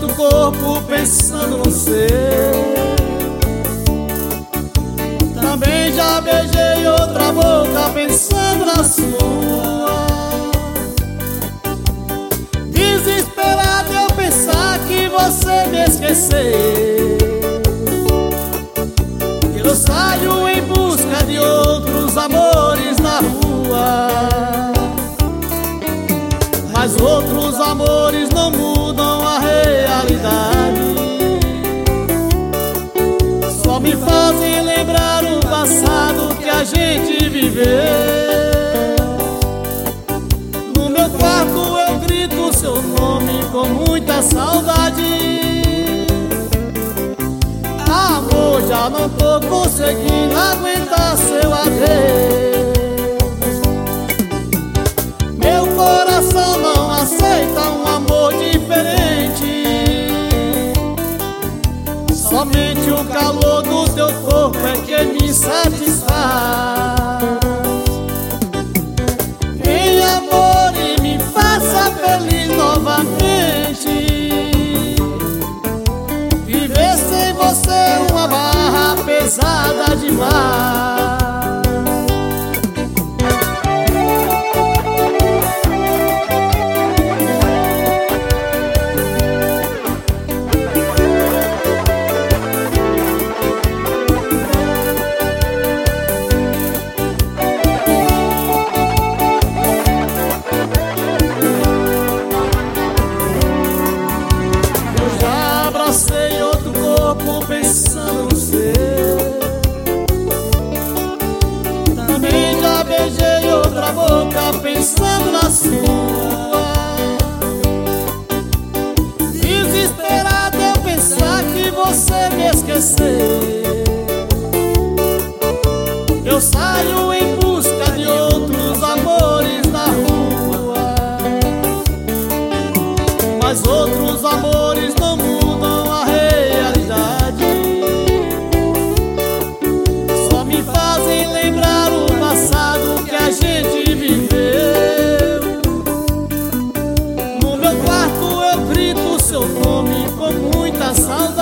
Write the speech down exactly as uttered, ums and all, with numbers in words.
outro corpo pensando no seu. Também já beijei outra boca pensando na sua. Desesperado eu pensar que você me esqueceu. Eu saio em busca de outros amores na rua, mas outros amores não mudam a realidade. Só me fazem lembrar o passado que a gente viveu. No meu quarto eu grito seu nome com muita saudade. Amor, já não tô conseguindo aguentar seu adeus. Meu coração não aceita um amor diferente. Somente o calor do teu corpo é que me satisfaz. Vem, amor, e me faça feliz novamente. Viver sem você é uma barra pesada demais. Abracei outro corpo pensando no seu. Também já beijei outra boca pensando na sua. Desesperado eu pensar que você me esqueceu. Eu saio em busca de outros amores na rua, mas outros amores não mudam a realidade. Só me fazem lembrar o passado que a gente viveu. No meu quarto eu grito seu nome com muita saudade.